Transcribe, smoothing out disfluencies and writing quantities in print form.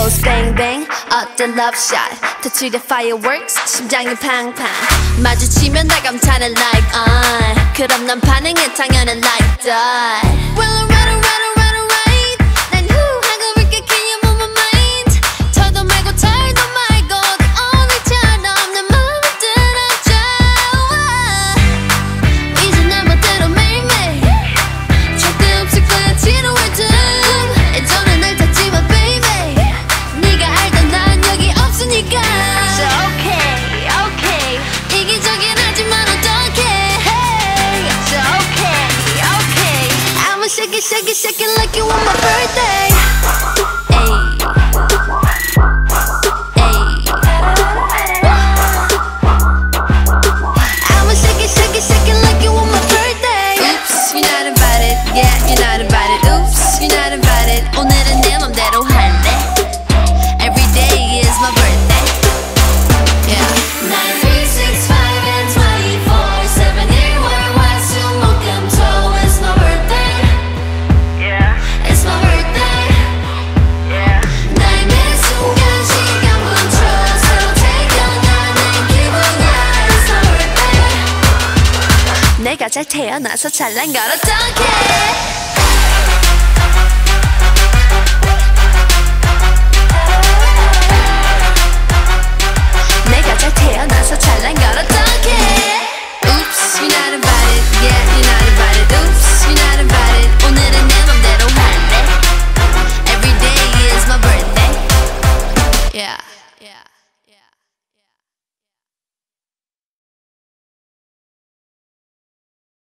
goes bang bang 어떤 love shot 터트려 fireworks 심장이 팡팡 마주치면 다 감탄을 like 그럼 난 반응해 당연히 like that. Well alright 난 who 하고 볼게 can you move my mind 털도 말고 털도 말고 the only처럼 내 맘을 들어줘 이제 난 멋대로 매일매일 절대 없을 거야 지루할 듯 예전에 날 탔지만 baby 네가 알던 난 여기 없으니까 So okay 이기적인 하지만 어떡해 hey. So okay I'ma shake it like you on my birthday I'ma shake it like you on my birthday Oops, you're not invited Yeah, you're not invited Oops, you're not invited 오늘은 내 맘대로 할래 Every day is my birthday Yeah 9, 3, 6, 5 and 24 7 일 월화 수 목 금 토 It's my birthday Yeah It's my birthday Yeah 나의 매 순간 시간 멈춰 새로 태어나는 기분이야 It's my birthday 내가 잘 태어나서 잘난 걸 어떡해